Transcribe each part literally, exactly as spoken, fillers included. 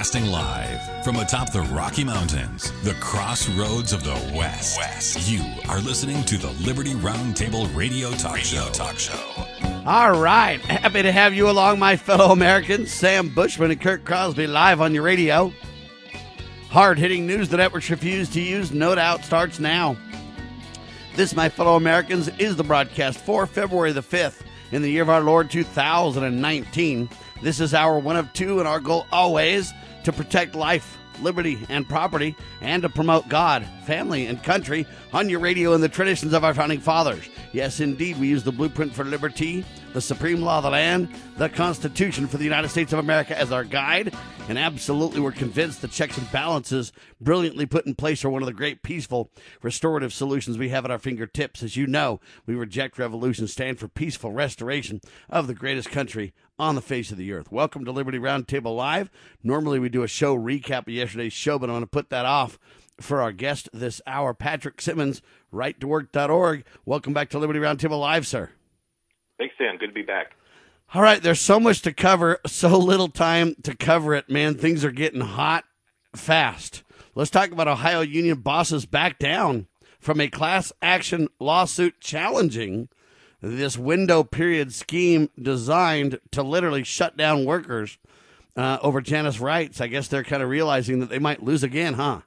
Broadcasting live from atop the Rocky Mountains, the crossroads of the West. West. You are listening to the Liberty Roundtable Radio Talk Radio Show. Talk Show. All right. Happy to have you along, my fellow Americans. Sam Bushman and Kirk Crosby live on your radio. Hard-hitting news the networks refuse to use, no doubt, starts now. This, my fellow Americans, is the broadcast for February the fifth in the year of our Lord two thousand nineteen. This is our one of two, and our goal always to protect life, liberty, and property, and to promote God, family, and country on your radio and the traditions of our founding fathers. Yes, indeed, we use the blueprint for liberty, the supreme law of the land, the Constitution for the United States of America as our guide, and absolutely we're convinced the checks and balances brilliantly put in place are one of the great peaceful restorative solutions we have at our fingertips. As you know, we reject revolution, stand for peaceful restoration of the greatest country on the face of the earth. Welcome to Liberty Roundtable Live. Normally we do a show recap of yesterday's show, but I'm going to put that off for our guest this hour, Patrick Simmons, right to work dot org. Welcome back to Liberty Roundtable Live, sir. Thanks, Sam. Good to be back. All right, there's so much to cover, so little time to cover it, man. Things are getting hot fast. Let's talk about Ohio union bosses back down from a class action lawsuit challenging this window period scheme designed to literally shut down workers uh, over Janus rights. I guess they're kind of realizing that they might lose again, huh?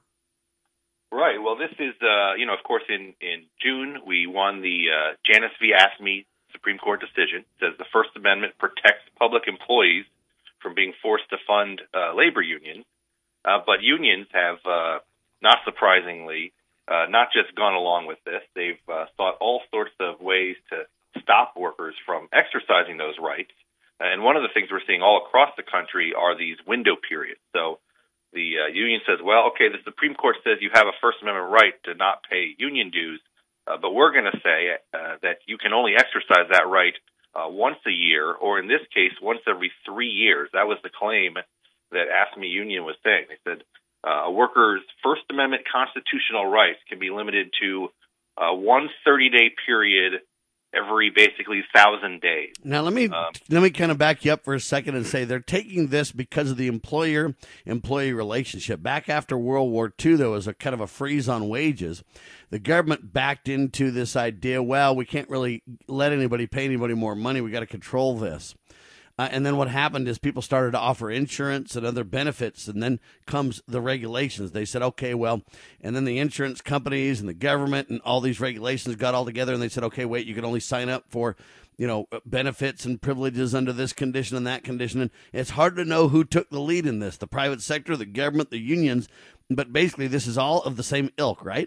Right. Well, this is, uh, you know, of course, in, in June, we won the uh, Janus v. AFSCME Supreme Court decision. It says the First Amendment protects public employees from being forced to fund uh, labor unions. Uh, but unions have, uh, not surprisingly, uh, not just gone along with this. They've uh, sought all sorts of ways to stop workers from exercising those rights. And one of the things we're seeing all across the country are these window periods. So the uh, union says, well, okay, the Supreme Court says you have a First Amendment right to not pay union dues, uh, but we're going to say uh, that you can only exercise that right uh, once a year, or in this case, once every three years. That was the claim that AFSCME Union was saying. They said uh, a worker's First Amendment constitutional rights can be limited to uh, one thirty-day period every basically thousand days. Now let me um, let me kind of back you up for a second and say they're taking this because of the employer-employee relationship. Back after World War Two, there was a kind of a freeze on wages. The government backed into this idea, well, we can't really let anybody pay anybody more money. We got to control this. Uh, and then what happened is people started to offer insurance and other benefits, and then comes the regulations. They said, okay, well, and then the insurance companies and the government and all these regulations got all together, and they said, okay, wait, you can only sign up for, you know, benefits and privileges under this condition and that condition. And it's hard to know who took the lead in this, the private sector, the government, the unions, but basically this is all of the same ilk, right?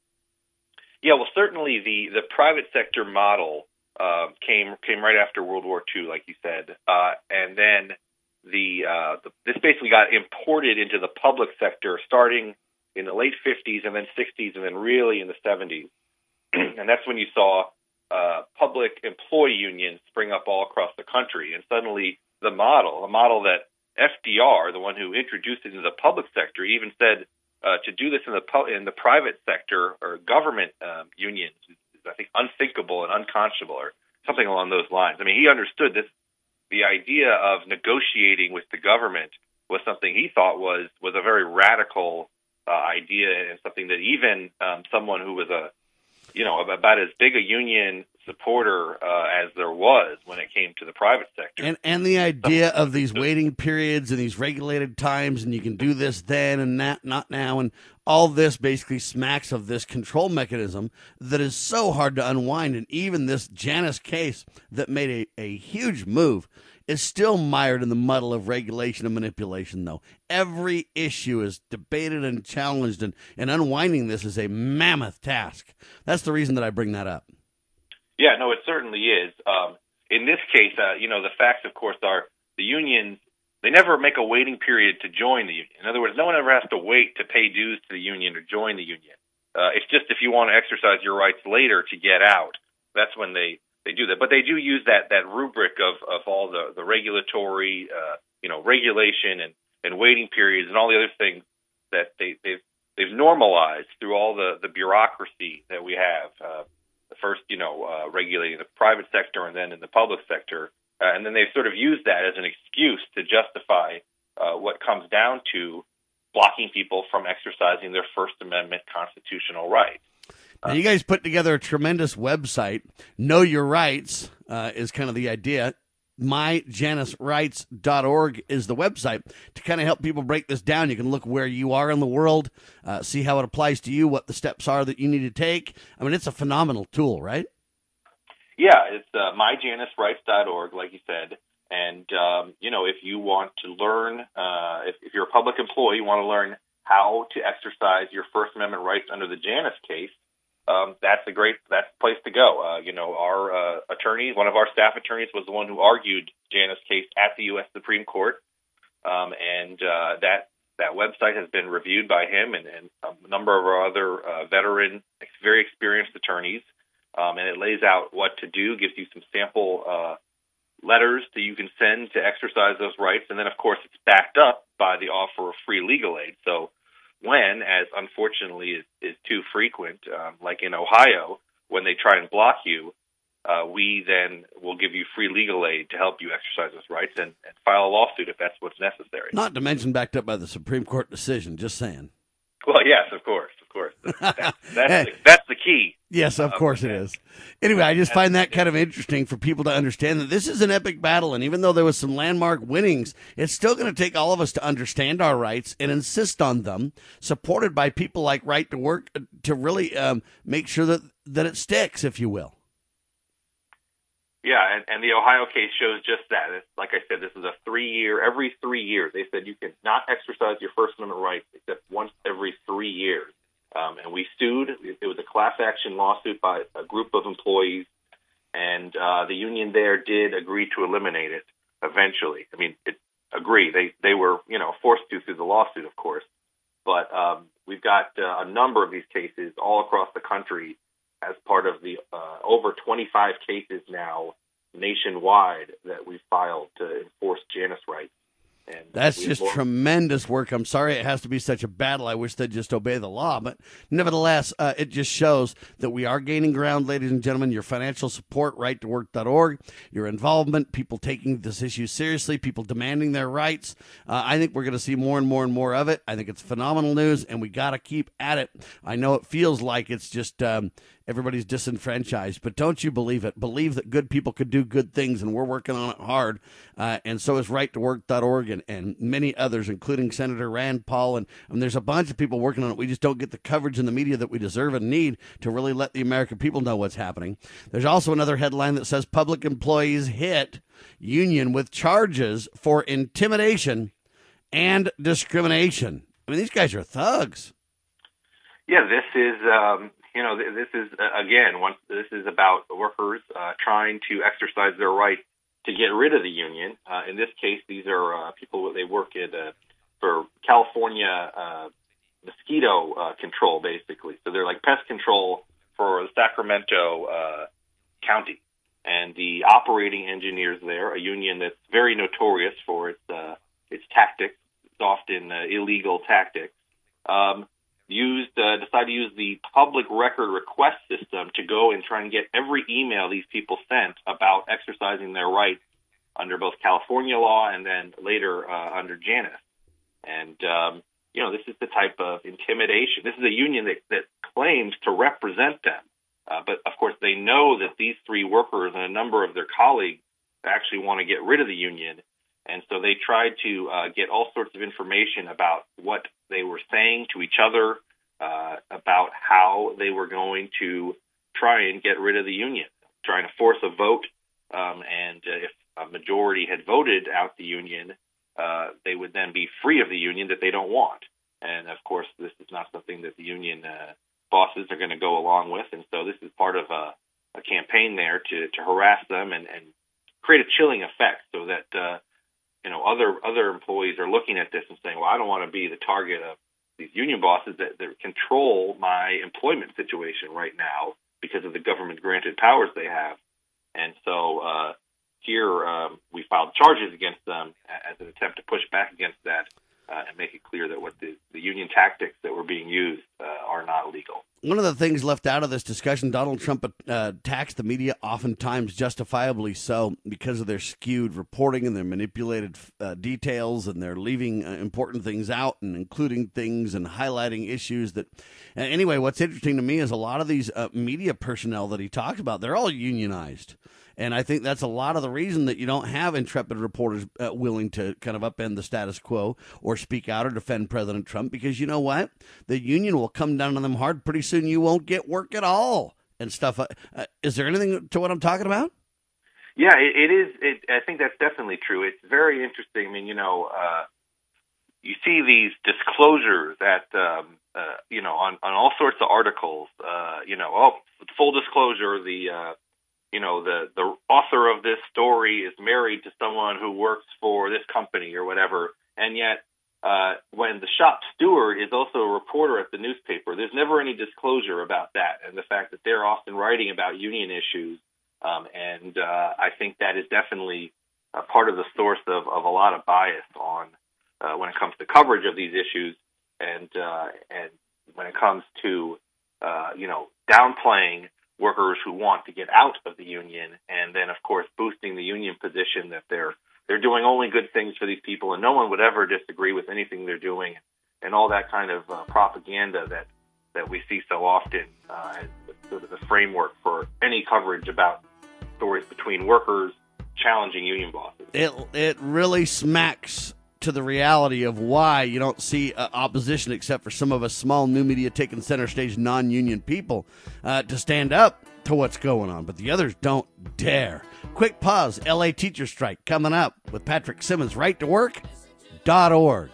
Yeah, well, certainly the, the private sector model Uh, came came right after World War Two, like you said, uh, and then the, uh, the this basically got imported into the public sector starting in the late fifties and then sixties and then really in the seventies, and that's when you saw uh, public employee unions spring up all across the country, and suddenly the model, a model that F D R, the one who introduced it into the public sector, even said uh, to do this in the pu- in the private sector or government um, unions. I think unthinkable and unconscionable or something along those lines. I mean, he understood this. The idea of negotiating with the government was something he thought was, was a very radical uh, idea and something that even um, someone who was a, you know, about as big a union supporter uh, as there was when it came to the private sector. And and the idea of these waiting periods and these regulated times, and you can do this then and that, not now, and all this basically smacks of this control mechanism that is so hard to unwind. And even this Janus case that made a, a huge move is still mired in the muddle of regulation and manipulation, though. Every issue is debated and challenged, and, and unwinding this is a mammoth task. That's the reason that I bring that up. Yeah, no, it certainly is. Um, in this case, uh, you know, the facts, of course, are the unions, they never make a waiting period to join the union. In other words, no one ever has to wait to pay dues to the union or join the union. Uh, it's just if you want to exercise your rights later to get out, that's when they, they do that. But they do use that, that rubric of, of all the, the regulatory, uh, you know, regulation and, and waiting periods and all the other things that they, they've, they've normalized through all the, the bureaucracy that we have. Uh, First, you know, uh, regulating the private sector and then in the public sector. Uh, and then they've sort of used that as an excuse to justify uh, uh, what comes down to blocking people from exercising their First Amendment constitutional rights. Now, you guys put together a tremendous website. Know Your Rights uh, is kind of the idea. my janus rights dot org is the website to kind of help people break this down. You can look where you are in the world, uh, see how it applies to you, what the steps are that you need to take. I mean, it's a phenomenal tool, right? Yeah, it's uh, my janus rights dot org, like you said. And, um, you know, if you want to learn, uh, if, if you're a public employee, you want to learn how to exercise your First Amendment rights under the Janus case, um, that's a great that's the place to go. Uh, you know, our uh, attorney, one of our staff attorneys, was the one who argued Janus case at the U S Supreme Court. Um, and uh, that that website has been reviewed by him and, and a number of our other uh, veteran, very experienced attorneys. Um, and it lays out what to do, gives you some sample uh, letters that you can send to exercise those rights. And then, of course, it's backed up by the offer of free legal aid. So when, as unfortunately is, is too frequent, um, like in Ohio, when they try and block you, uh, we then will give you free legal aid to help you exercise those rights and, and file a lawsuit if that's what's necessary. Not to mention backed up by the Supreme Court decision, just saying. Well, yes, of course, of course. That, that's, the, that's the key. Yes, of course it is. Anyway, I just find that kind of interesting for people to understand that this is an epic battle, and even though there was some landmark winnings, it's still going to take all of us to understand our rights and insist on them, supported by people like Right to Work to really um, make sure that, that it sticks, if you will. Yeah, and, and the Ohio case shows just that. It's, like I said, this is a three-year, every three years. They said you can not exercise your First Amendment rights except once every three years. Um, and we sued. It was a class action lawsuit by a group of employees, and uh, the union there did agree to eliminate it eventually. I mean, it agree. They they were, you know, forced to through the lawsuit, of course. But um, we've got uh, a number of these cases all across the country as part of the uh, over twenty-five cases now nationwide that we filed to enforce Janus rights. And that's just more- tremendous work. I'm sorry it has to be such a battle. I wish they'd just obey the law. But nevertheless, uh, it just shows that we are gaining ground, ladies and gentlemen. Your financial support, right to work dot org, your involvement, people taking this issue seriously, people demanding their rights. Uh, I think we're going to see more and more and more of it. I think it's phenomenal news, and we got to keep at it. I know it feels like it's just um, everybody's disenfranchised, but don't you believe it. Believe that good people could do good things, and we're working on it hard. Uh, and so is right to work dot org and, and many others, including Senator Rand Paul. And, and there's a bunch of people working on it. We just don't get the coverage in the media that we deserve and need to really let the American people know what's happening. There's also another headline that says public employees hit union with charges for intimidation and discrimination. I mean, these guys are thugs. Yeah, this is, um, you know, this is, uh, again, once this is about workers uh, trying to exercise their right to get rid of the union. Uh, in this case, these are uh, people, they work at uh, for California uh, mosquito uh, control, basically. So they're like pest control for the Sacramento uh, County. And the operating engineers there, a union that's very notorious for its uh, its tactics, it's often uh, illegal tactics, um, used uh, decided to use the public record request system to go and try and get every email these people sent about exercising their rights under both California law and then later uh, under Janus. And, um, you know, this is the type of intimidation. This is a union that, that claims to represent them. Uh, but, of course, they know that these three workers and a number of their colleagues actually want to get rid of the union. And so they tried to uh, get all sorts of information about what they were saying to each other, uh, about how they were going to try and get rid of the union, trying to force a vote. Um, and uh, if a majority had voted out the union, uh, they would then be free of the union that they don't want. And, of course, this is not something that the union uh, bosses are going to go along with. And so this is part of a, a campaign there to, to harass them and, and create a chilling effect so that, uh, you know, other other employees are looking at this and saying, well, I don't want to be the target of these union bosses that, that control my employment situation right now because of the government-granted powers they have. And so uh, here um, we filed charges against them as an attempt to push back against that uh, and make it clear that what the, the union tactics that were being used uh, are not legal. One of the things left out of this discussion, Donald Trump uh, attacks the media, oftentimes justifiably so, because of their skewed reporting and their manipulated uh, details, and they're leaving uh, important things out and including things and highlighting issues that. Uh, anyway, what's interesting to me is a lot of these uh, media personnel that he talks about, they're all unionized. And I think that's a lot of the reason that you don't have intrepid reporters uh, willing to kind of upend the status quo or speak out or defend President Trump, because you know what? The union will come down on them hard. Pretty soon you won't get work at all and stuff. Uh, uh, is there anything to what I'm talking about? Yeah, it, it is. It, I think that's definitely true. It's very interesting. I mean, you know, uh, you see these disclosures at, um, uh, you know, on, on all sorts of articles, uh, you know, oh, full disclosure, the, uh, you know, the, the author of this story is married to someone who works for this company or whatever. And yet, uh, when the shop steward is also a reporter at the newspaper, there's never any disclosure about that and the fact that they're often writing about union issues. Um, and uh, I think that is definitely a part of the source of, of a lot of bias on uh, when it comes to coverage of these issues, and uh, and when it comes to uh, you know downplaying workers who want to get out of the union, and then of course boosting the union position that they're they're doing only good things for these people, and no one would ever disagree with anything they're doing, and all that kind of uh, propaganda that that we see so often uh, as sort of the framework for any coverage about stories between workers challenging union bosses. It it really smacks to the reality of why you don't see uh, opposition, except for some of us small new media taking center stage non-union people uh, to stand up to what's going on, but the others don't dare. Quick pause. L A teacher strike coming up with Patrick Simmons. right to work dot org.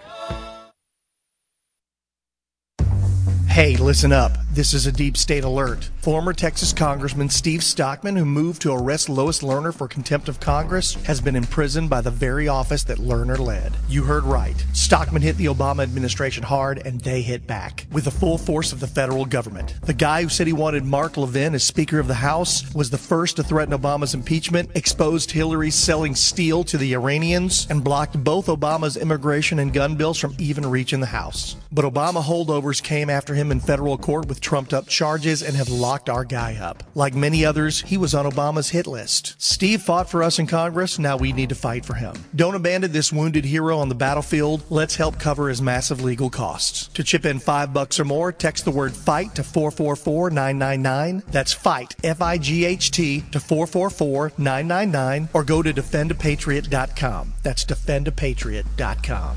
Hey, listen up. This is a deep state alert. Former Texas Congressman Steve Stockman, who moved to arrest Lois Lerner for contempt of Congress, has been imprisoned by the very office that Lerner led. You heard right. Stockman hit the Obama administration hard, and they hit back with the full force of the federal government. The guy who said he wanted Mark Levin as Speaker of the House was the first to threaten Obama's impeachment, exposed Hillary selling steel to the Iranians, and blocked both Obama's immigration and gun bills from even reaching the House. But Obama holdovers came after him in federal court with trumped-up charges and have locked our guy up. Like many others, he was on Obama's hit list. Steve fought for us in Congress. Now we need to fight for him. Don't abandon this wounded hero on the battlefield. Let's help cover his massive legal costs. To chip in five bucks or more, text the word FIGHT to four four four nine nine nine. That's FIGHT, F I G H T, to four four four nine nine nine, or go to defend a patriot dot com. That's defend a patriot dot com.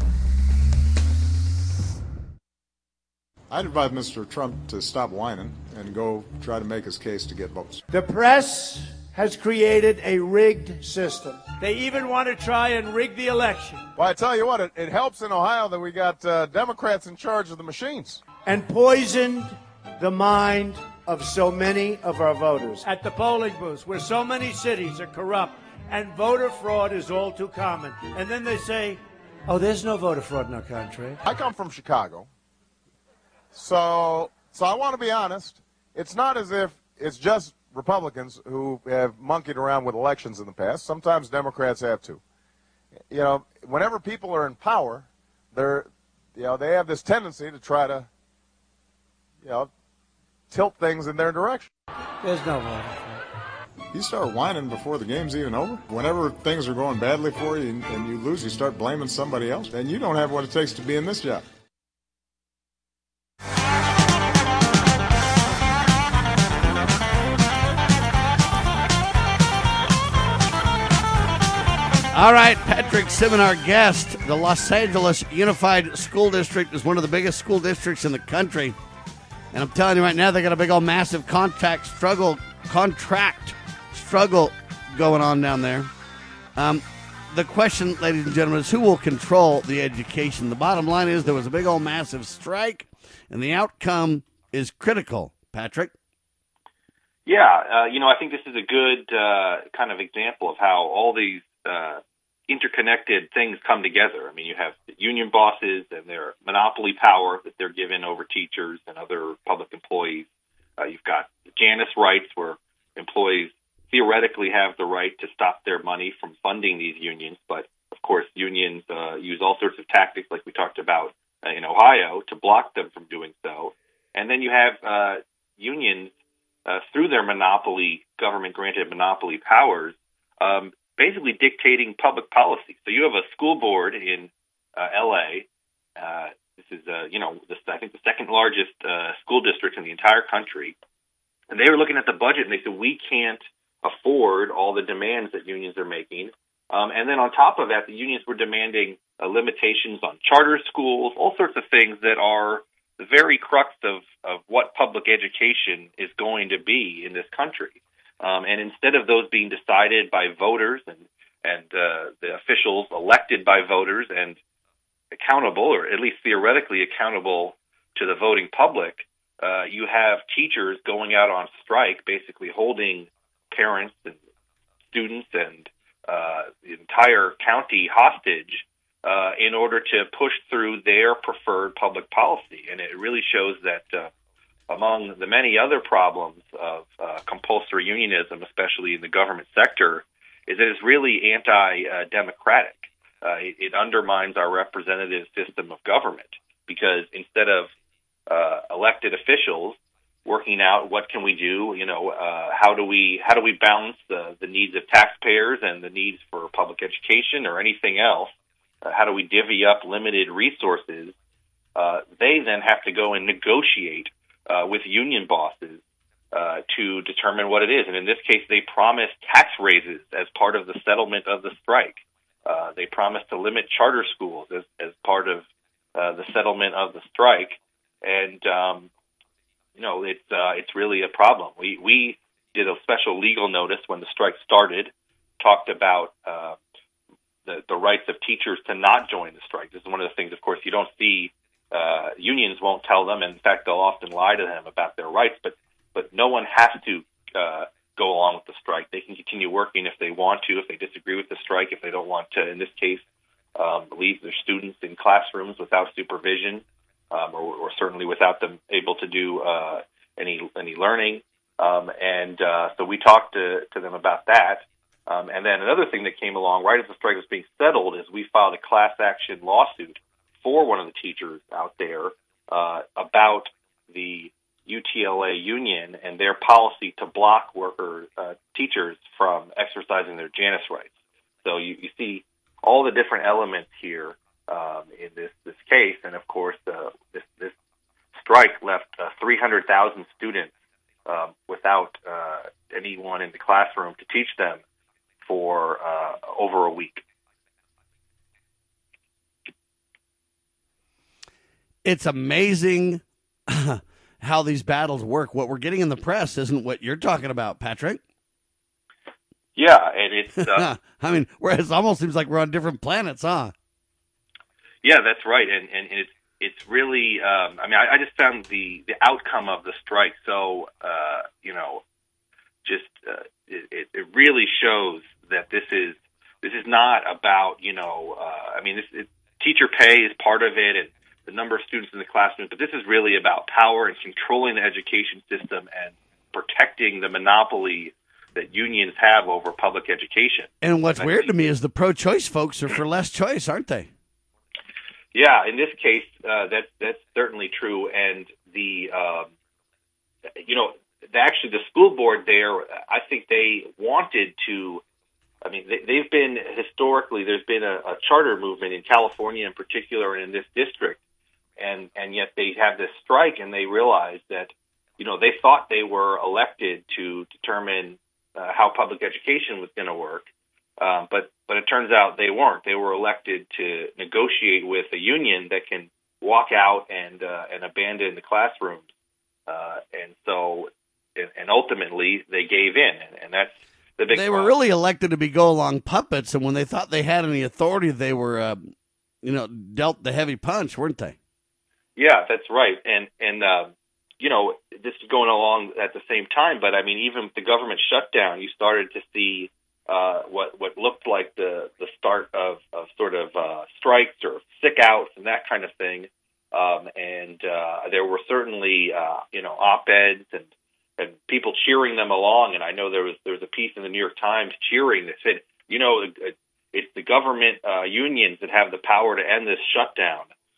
I'd advise Mister Trump to stop whining and go try to make his case to get votes. The press has created a rigged system. They even want to try and rig the election. Well, I tell you what, it, it helps in Ohio that we got uh, Democrats in charge of the machines. And poisoned the mind of so many of our voters. At the polling booths, where so many cities are corrupt and voter fraud is all too common. And then they say, oh, there's no voter fraud in our country. I come from Chicago. So, so I want to be honest. It's not as if it's just Republicans who have monkeyed around with elections in the past. Sometimes Democrats have too. You know, whenever people are in power, they're, you know, they have this tendency to try to, you know, tilt things in their direction. There's no voter fraud. You start whining before the game's even over. Whenever things are going badly for you and, and you lose, you start blaming somebody else. And you don't have what it takes to be in this job. All right, Patrick Simmons, our guest. The Los Angeles Unified School District is one of the biggest school districts in the country. And I'm telling you right now, they got a big old massive contract struggle, contract struggle going on down there. Um, the question, ladies and gentlemen, is who will control the education? The bottom line is there was a big old massive strike, and the outcome is critical. Patrick? Yeah, uh, you know, I think this is a good uh, kind of example of how all these uh, interconnected things come together. I mean, you have union bosses and their monopoly power that they're given over teachers and other public employees. Uh, you've got Janus rights, where employees theoretically have the right to stop their money from funding these unions. But, of course, unions uh, use all sorts of tactics, like we talked about uh, in Ohio, to block them from doing so. And then you have uh, unions, uh, through their monopoly, government-granted monopoly powers, um, basically dictating public policy. So you have a school board in uh, L A. Uh, this is, uh, you know, this, I think the second largest uh, school district in the entire country. And they were looking at the budget, and they said, we can't afford all the demands that unions are making. Um, and then on top of that, the unions were demanding uh, limitations on charter schools, all sorts of things that are the very crux of, of what public education is going to be in this country. Um, and instead of those being decided by voters and, and uh, the officials elected by voters and accountable, or at least theoretically accountable to the voting public, uh, you have teachers going out on strike, basically holding parents and students and uh, the entire county hostage uh, in order to push through their preferred public policy. And it really shows that uh, among the many other problems of uh, compulsory unionism, especially in the government sector, is that it's really anti-democratic. Uh, it, it undermines our representative system of government, because instead of uh, elected officials working out what can we do, you know, uh, how do we how do we balance the, the needs of taxpayers and the needs for public education or anything else, uh, how do we divvy up limited resources, uh, they then have to go and negotiate Uh, with union bosses uh, to determine what it is. And in this case, they promised tax raises as part of the settlement of the strike. Uh, they promised to limit charter schools as, as part of uh, the settlement of the strike. And, um, you know, it's, uh, it's really a problem. We, we did a special legal notice when the strike started, talked about uh, the, the rights of teachers to not join the strike. This is one of the things, of course, you don't see. Uh, unions won't tell them. In fact, they'll often lie to them about their rights, but, but no one has to uh, go along with the strike. They can continue working if they want to, if they disagree with the strike, if they don't want to, in this case, um, leave their students in classrooms without supervision, um, or, or certainly without them able to do uh, any any learning. Um, and uh, so we talked to, to them about that. Um, and then another thing that came along right as the strike was being settled is we filed a class action lawsuit for one of the teachers out there uh, about the U T L A union and their policy to block worker uh, teachers from exercising their Janus rights. So you, you see all the different elements here um, in this, this case, and of course uh, this, this strike left uh, three hundred thousand students uh, without uh, anyone in the classroom to teach them for uh, over a week. It's amazing how these battles work. What we're getting in the press isn't what you're talking about, Patrick. Yeah, and it's... Uh, I mean, whereas it almost seems like we're on different planets, huh? Yeah, that's right. And, and it's it's really... Um, I mean, I, I just found the, the outcome of the strike so, uh, you know, just... Uh, it, it really shows that this is this is not about, you know... Uh, I mean, this it, teacher pay is part of it, and the number of students in the classroom, but this is really about power and controlling the education system and protecting the monopoly that unions have over public education. And what's and weird think, to me is the pro-choice folks are for less choice, aren't they? Yeah, in this case, uh, that, that's certainly true. And the, um, you know, the, actually the school board there, I think they wanted to, I mean, they, they've been historically, there's been a, a charter movement in California in particular and in this district. And, and yet they have this strike, and they realize that, you know, they thought they were elected to determine uh, how public education was going to work. Um, but, but it turns out they weren't. They were elected to negotiate with a union that can walk out and, uh, and abandon the classrooms. Uh, and so, and, and ultimately they gave in, and, and that's the big They problem. were really elected to be go-along puppets, and when they thought they had any authority, they were, uh, you know, dealt the heavy punch, weren't they? Yeah, that's right. And, and uh, you know, this is going along at the same time, but I mean, even with the government shutdown, you started to see uh, what what looked like the, the start of, of sort of uh, strikes or sick outs and that kind of thing. Um, and uh, there were certainly, uh, you know, op-eds and, and people cheering them along. And I know there was there was a piece in the New York Times cheering that said, you know, it's the government uh, unions that have the power to end this shutdown.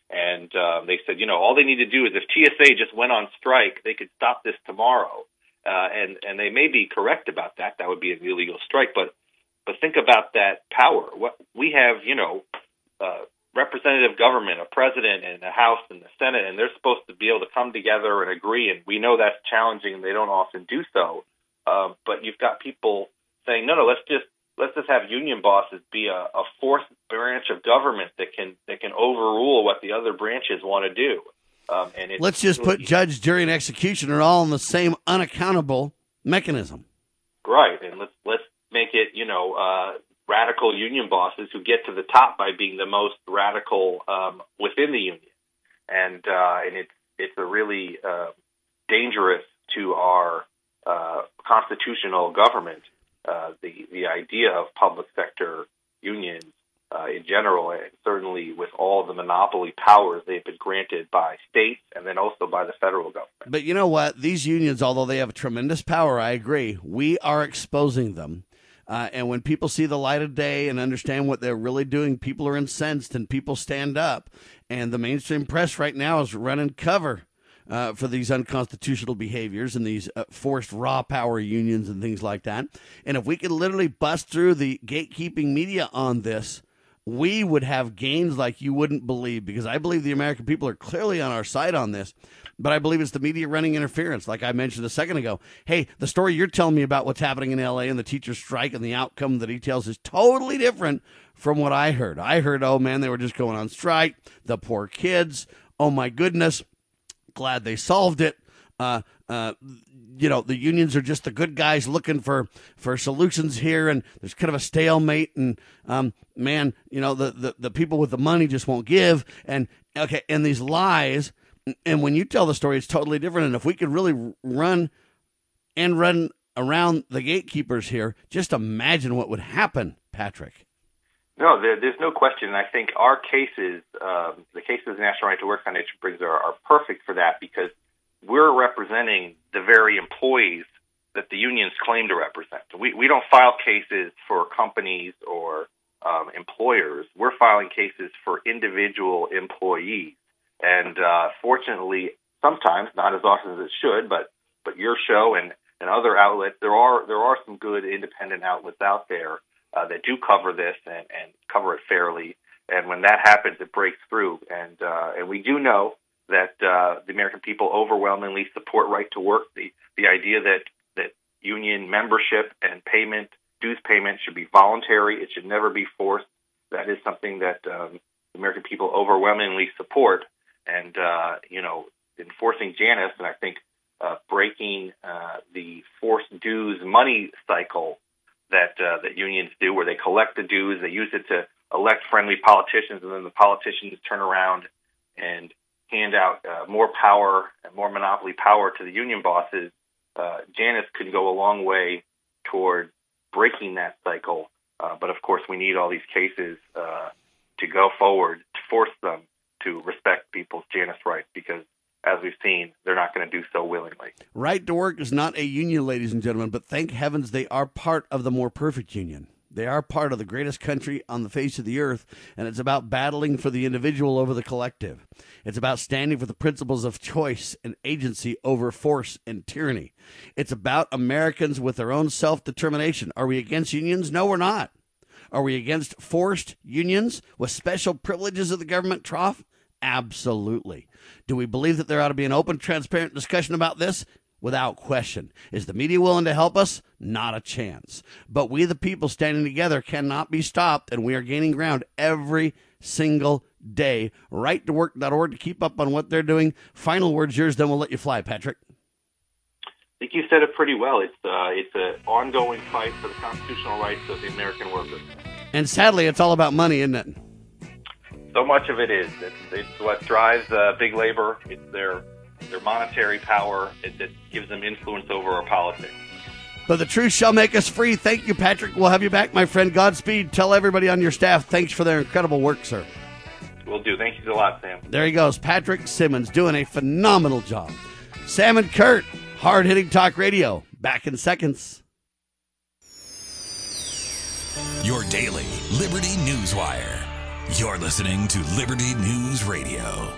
And uh, they said, you know, all they need to do is if T S A just went on strike, they could stop this tomorrow. Uh, and, and they may be correct about that. That would be an illegal strike. But but think about that power. What we have, you know, uh, representative government, a president and a House and the Senate, and they're supposed to be able to come together and agree. And we know that's challenging, and they don't often do so. Uh, but you've got people saying, no, no, let's just let's just have union bosses be a, a fourth branch of government that can that can overrule what the other branches want to do. Um, and it's let's just put judge, jury, and executioner all in the same unaccountable mechanism. Right, and let's let's make it, you know, uh, radical union bosses who get to the top by being the most radical um, within the union, and uh, and it's it's a really uh, dangerous to our uh, constitutional government. Uh, the the idea of public sector unions uh, in general, and certainly with all the monopoly powers they've been granted by states and then also by the federal government. But you know what? These unions, although they have tremendous power, I agree, we are exposing them. Uh, and when people see the light of day and understand what they're really doing, people are incensed and people stand up. And the mainstream press right now is running cover Uh, for these unconstitutional behaviors and these uh, forced raw power unions and things like that. And if we could literally bust through the gatekeeping media on this, we would have gains like you wouldn't believe, because I believe the American people are clearly on our side on this, but I believe it's the media running interference. Like I mentioned a second ago, hey, the story you're telling me about what's happening in L A and the teacher strike and the outcome, the details is totally different from what I heard. I heard, oh man, they were just going on strike, the poor kids, oh my goodness. Glad they solved it. Uh, uh, you know, the unions are just the good guys looking for, for solutions here, and there's kind of a stalemate. And um, man, you know, the, the the people with the money just won't give. And okay, and these lies. And when you tell the story, it's totally different. And if we could really run and run around the gatekeepers here, just imagine what would happen, Patrick. No, there, there's no question. And I think our cases, um, the cases the National Right to Work Foundation brings are, are perfect for that, because we're representing the very employees that the unions claim to represent. We, we don't file cases for companies or um, employers. We're filing cases for individual employees. And uh, fortunately, sometimes, not as often as it should, but but your show and, and other outlets, there are there are some good independent outlets out there Uh, that do cover this and, and cover it fairly. And when that happens, it breaks through. And uh, and we do know that uh, the American people overwhelmingly support right to work. The the idea that, that union membership and payment, dues payment, should be voluntary. It should never be forced. That is something that um, the American people overwhelmingly support. And, uh, you know, enforcing Janus, and I think uh, breaking uh, the forced dues money cycle that uh, that unions do, where they collect the dues, they use it to elect friendly politicians, and then the politicians turn around and hand out uh, more power and more monopoly power to the union bosses. Uh, Janus could go a long way toward breaking that cycle. Uh, but, of course, we need all these cases uh, to go forward to force them to respect people's Janus rights, because as we've seen, they're not going to do so willingly. Right to work is not a union, ladies and gentlemen, but thank heavens they are part of the more perfect union. They are part of the greatest country on the face of the earth, and it's about battling for the individual over the collective. It's about standing for the principles of choice and agency over force and tyranny. It's about Americans with their own self-determination. Are we against unions? No, we're not. Are we against forced unions with special privileges of the government trough? Absolutely. Do we believe that there ought to be an open, transparent discussion about this? Without question. Is the media willing to help us? Not a chance. But we, the people standing together, cannot be stopped, and we are gaining ground every single day. right to work dot org to keep up on what they're doing. Final word's yours, then we'll let you fly, Patrick. I think you said it pretty well. It's uh, it's an ongoing fight for the constitutional rights of the American workers. And sadly, it's all about money, isn't it? So much of it is. It's, it's what drives uh, big labor. It's their their monetary power. It, it gives them influence over our politics. But the truth shall make us free. Thank you, Patrick. We'll have you back, my friend. Godspeed. Tell everybody on your staff, thanks for their incredible work, sir. Will do. Thank you a lot, Sam. There he goes. Patrick Simmons doing a phenomenal job. Sam and Kurt, hard-hitting talk radio. Back in seconds. Your daily Liberty Newswire. You're listening to Liberty News Radio.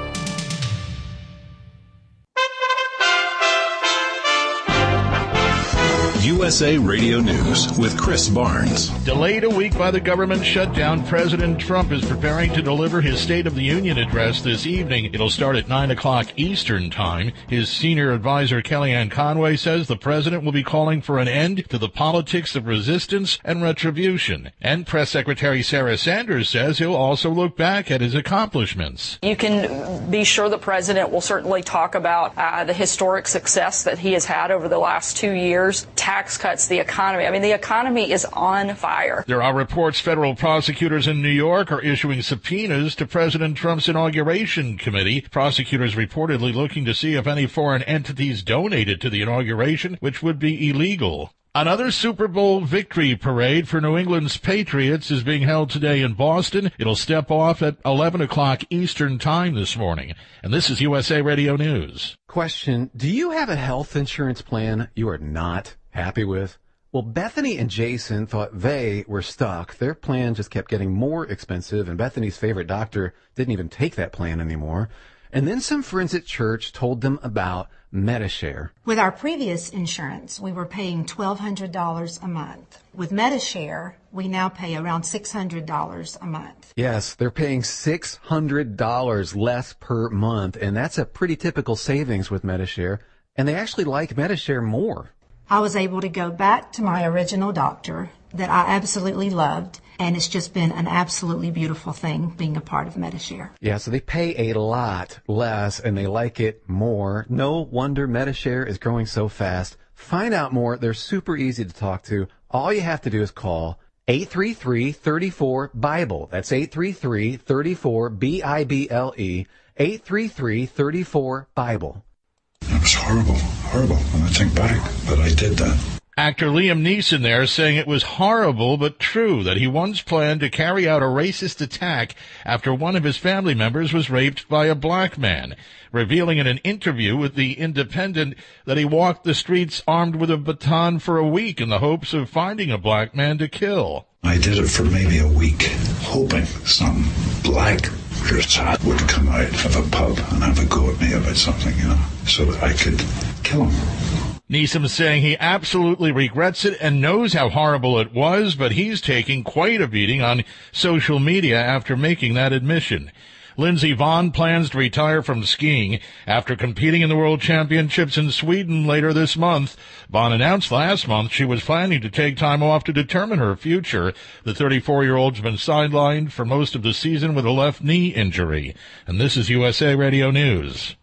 U S A Radio News with Chris Barnes. Delayed a week by the government shutdown, President Trump is preparing to deliver his State of the Union address this evening. It'll start at nine o'clock Eastern Time. His senior advisor, Kellyanne Conway, says the president will be calling for an end to the politics of resistance and retribution. And Press Secretary Sarah Sanders says he'll also look back at his accomplishments. You can be sure the president will certainly talk about uh, the historic success that he has had over the last two years. Tax cuts, the economy. I mean, the economy is on fire. There are reports federal prosecutors in New York are issuing subpoenas to President Trump's inauguration committee. Prosecutors reportedly looking to see if any foreign entities donated to the inauguration, which would be illegal. Another Super Bowl victory parade for New England's Patriots is being held today in Boston. It'll step off at eleven o'clock Eastern Time this morning. And this is U S A Radio News. Question, do you have a health insurance plan you are not happy with? Well, Bethany and Jason thought they were stuck. Their plan just kept getting more expensive, and Bethany's favorite doctor didn't even take that plan anymore. And then some friends at church told them about Medi-Share. With our previous insurance, we were paying twelve hundred dollars a month. With Medi-Share, we now pay around six hundred dollars a month. Yes, they're paying six hundred dollars less per month, and that's a pretty typical savings with Medi-Share. And they actually like Medi-Share more. I was able to go back to my original doctor that I absolutely loved, and it's just been an absolutely beautiful thing being a part of Medi-Share. Yeah, so they pay a lot less, and they like it more. No wonder Medi-Share is growing so fast. Find out more. They're super easy to talk to. All you have to do is call eight three three, three four, BIBLE. That's eight three three, three four, B I B L E, eight three three, three four, BIBLE. It was horrible, horrible when I think back, but I did that. Actor Liam Neeson there saying it was horrible but true that he once planned to carry out a racist attack after one of his family members was raped by a black man, revealing in an interview with The Independent that he walked the streets armed with a baton for a week in the hopes of finding a black man to kill. I did it for maybe a week, hoping some black person would come out of a pub and have a go at me about something, you know, so that I could kill him. Neeson saying he absolutely regrets it and knows how horrible it was, but he's taking quite a beating on social media after making that admission. Lindsey Vonn plans to retire from skiing after competing in the World Championships in Sweden later this month. Vonn announced last month she was planning to take time off to determine her future. The thirty-four-year-old's been sidelined for most of the season with a left knee injury. And this is U S A Radio News.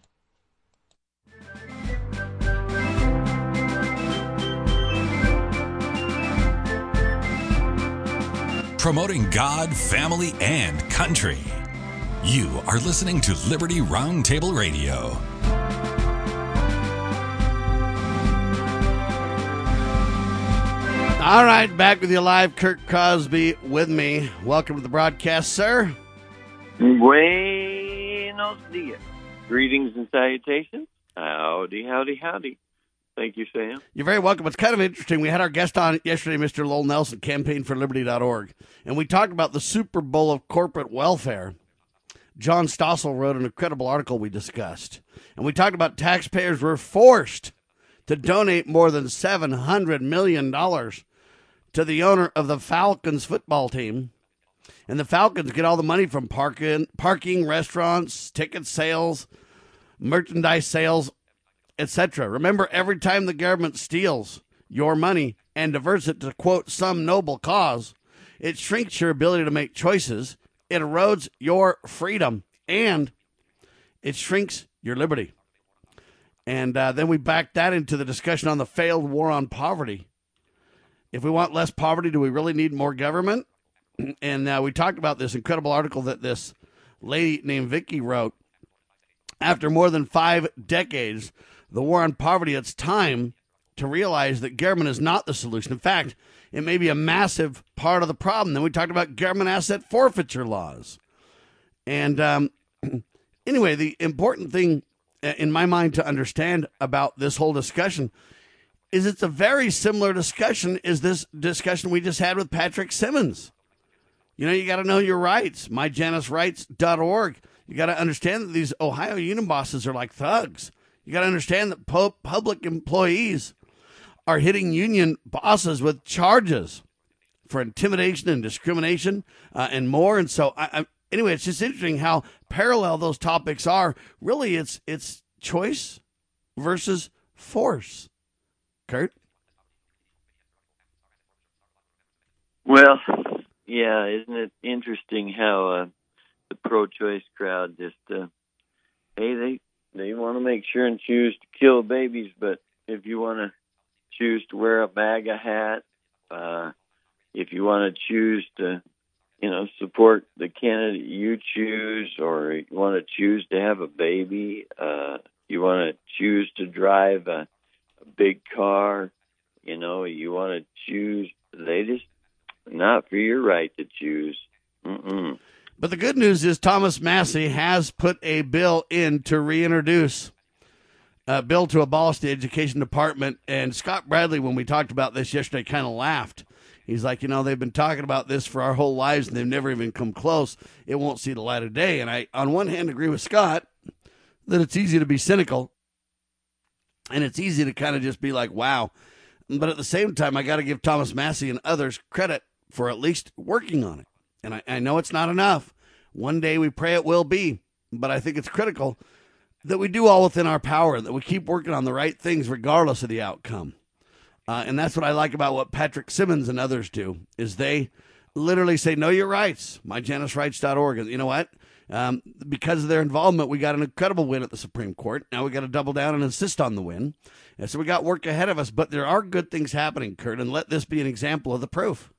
Promoting God, family, and country. You are listening to Liberty Roundtable Radio. All right, back with you live. Kirk Crosby with me. Welcome to the broadcast, sir. Buenos dias. Greetings and salutations. Howdy, howdy, howdy. Thank you, Sam. You're very welcome. It's kind of interesting. We had our guest on yesterday, Mister Lowell Nelson, campaign for liberty dot org, and we talked about the Super Bowl of corporate welfare. John Stossel wrote an incredible article we discussed. And we talked about taxpayers were forced to donate more than seven hundred million dollars to the owner of the Falcons football team. And the Falcons get all the money from parking, parking, restaurants, ticket sales, merchandise sales, et cetera. Remember, every time the government steals your money and diverts it to, quote, some noble cause, it shrinks your ability to make choices. It erodes your freedom, and it shrinks your liberty. And uh, then we back that into the discussion on the failed war on poverty. If we want less poverty, do we really need more government? And uh, we talked about this incredible article that this lady named Vicky wrote. After more than five decades, the war on poverty, it's time to realize that government is not the solution. In fact, it may be a massive part of the problem. Then we talked about government asset forfeiture laws. And um, anyway, the important thing in my mind to understand about this whole discussion is it's a very similar discussion as this discussion we just had with Patrick Simmons. You know, you got to know your rights. my janus rights dot org. You got to understand that these Ohio union bosses are like thugs. You got to understand that pu- public employees are hitting union bosses with charges for intimidation and discrimination uh, and more. And so, I, I, anyway, it's just interesting how parallel those topics are. Really, it's it's choice versus force. Kurt? Well, yeah, isn't it interesting how uh, the pro-choice crowd just, uh, hey, they they want to make sure and choose to kill babies, but if you want to choose to wear a MAGA hat, uh, if you want to choose to, you know, support the candidate you choose, or you want to choose to have a baby, uh, you want to choose to drive a, a big car, you know, you want to choose, they just, not for your right to choose. Mm-mm. But the good news is Thomas Massie has put a bill in to reintroduce a bill to abolish the education department. And Scott Bradley, when we talked about this yesterday, kind of laughed. He's like, you know, they've been talking about this for our whole lives, and they've never even come close. It won't see the light of day. And I, on one hand, agree with Scott that it's easy to be cynical, and it's easy to kind of just be like, wow. But at the same time, I got to give Thomas Massie and others credit for at least working on it. And I, I know it's not enough. One day we pray it will be. But I think it's critical that we do all within our power, that we keep working on the right things regardless of the outcome. Uh, and that's what I like about what Patrick Simmons and others do, is they literally say, know your rights, my janus rights dot org. And you know what? Um, because of their involvement, we got an incredible win at the Supreme Court. Now we got to double down and insist on the win. And so we got work ahead of us, but there are good things happening, Kurt, and let this be an example of the proof.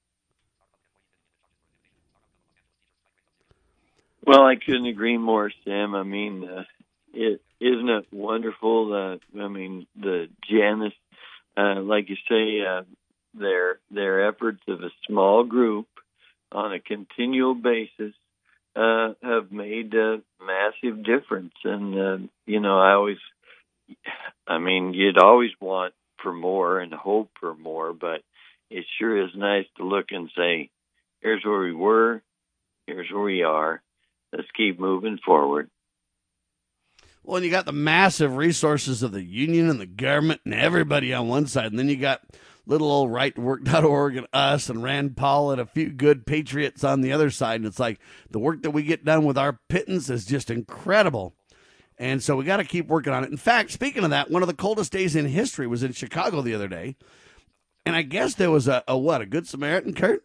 Well, I couldn't agree more, Sam. I mean, uh, it isn't it wonderful? Uh, I mean, the Janus, uh, like you say, uh, their their efforts of a small group on a continual basis uh, have made a massive difference. And uh, you know, I always, I mean, you'd always want for more and hope for more, but it sure is nice to look and say, here's where we were, here's where we are. Let's keep moving forward. Well, and you got the massive resources of the union and the government and everybody on one side, and then you got little old right to work dot org and us and Rand Paul and a few good patriots on the other side. And it's like the work that we get done with our pittance is just incredible. And so we got to keep working on it. In fact, speaking of that, one of the coldest days in history was in Chicago the other day. And I guess there was a, a what, a Good Samaritan, Kurt?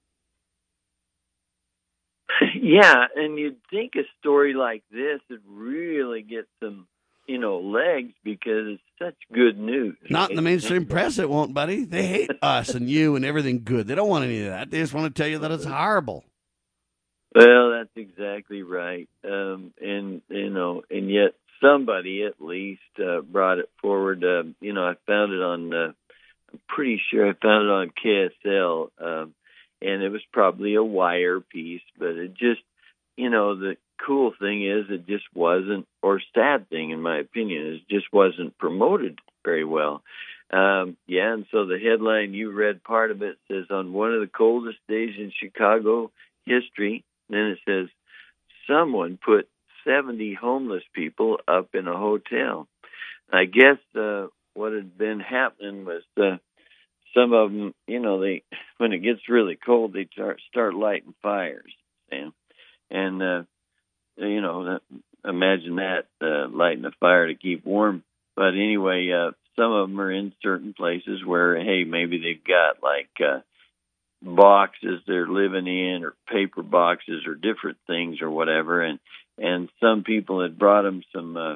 Yeah, and you'd think a story like this would really get some, you know, legs because it's such good news. Not in the mainstream press, it won't, buddy. They hate us and you and everything good. They don't want any of that. They just want to tell you that it's horrible. Well, that's exactly right. Um, and, you know, and yet somebody at least uh, brought it forward. Uh, you know, I found it on, uh, I'm pretty sure I found it on K S L. Um, And it was probably a wire piece, but it just, you know, the cool thing is it just wasn't, or sad thing in my opinion, is it just wasn't promoted very well. Um, yeah, and so the headline, you read part of it, says, on one of the coldest days in Chicago history, then it says, someone put seventy homeless people up in a hotel. I guess uh, what had been happening was uh, some of them, you know, they when it gets really cold, they start start lighting fires, Sam. And uh, you know, that, imagine that uh, lighting a fire to keep warm. But anyway, uh, some of them are in certain places where, hey, maybe they've got like uh, boxes they're living in, or paper boxes, or different things, or whatever. And and some people had brought them some, uh,